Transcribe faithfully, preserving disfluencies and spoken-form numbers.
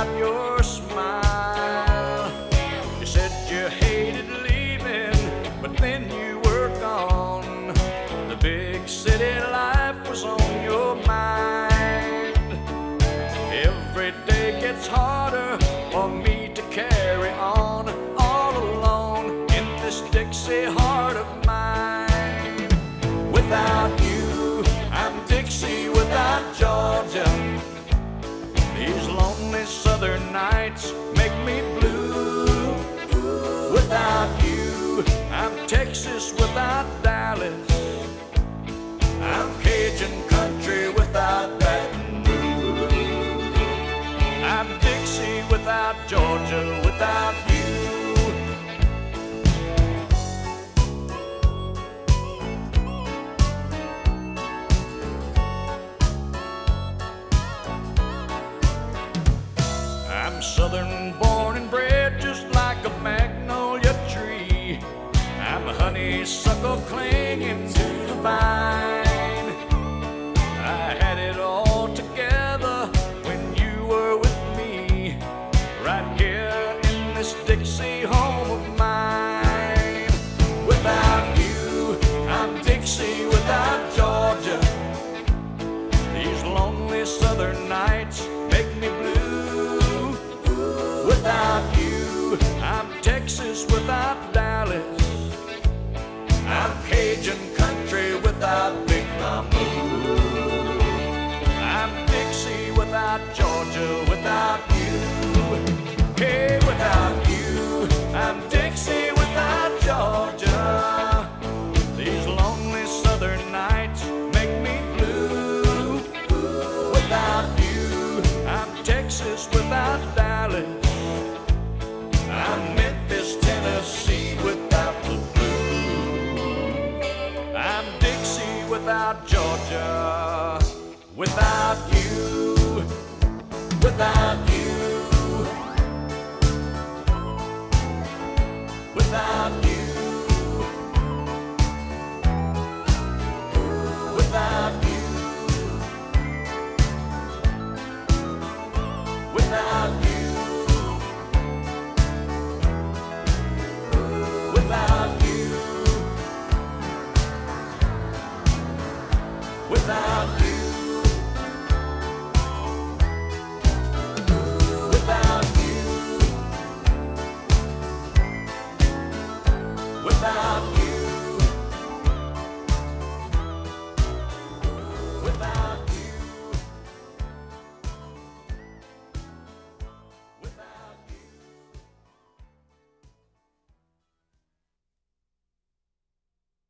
without your smile. You said you hated leaving, but then you were gone. The big city life was on your mind. Every day gets harder for me to carry on, all alone in this Dixie heart of mine. Without you, I'm Dixie without Georgia. These lonely southern nights make me blue. Without you, I'm Texas without Dallas. I'm Cajun country without Baton Rouge. I'm Dixie without Georgia, without you. I'm southern born and bred, just like a magnolia tree. I'm a honeysuckle clinging to the vine. I had it all together when you were with me, right here in this Dixie home of mine. Without you, I'm Dixie without Georgia. These lonely southern nights make me blue. Without you, I'm Texas without Dallas. I'm Cajun country without Big Mama. I'm Dixie without Georgia, without you. Hey, without you, I'm Dixie without Georgia. These lonely southern nights make me blue. Without you, I'm Texas without Dallas. I'm Memphis, Tennessee without the blues. I'm Dixie without Georgia, without you, without you, without you, without you, without you. Without you, without you.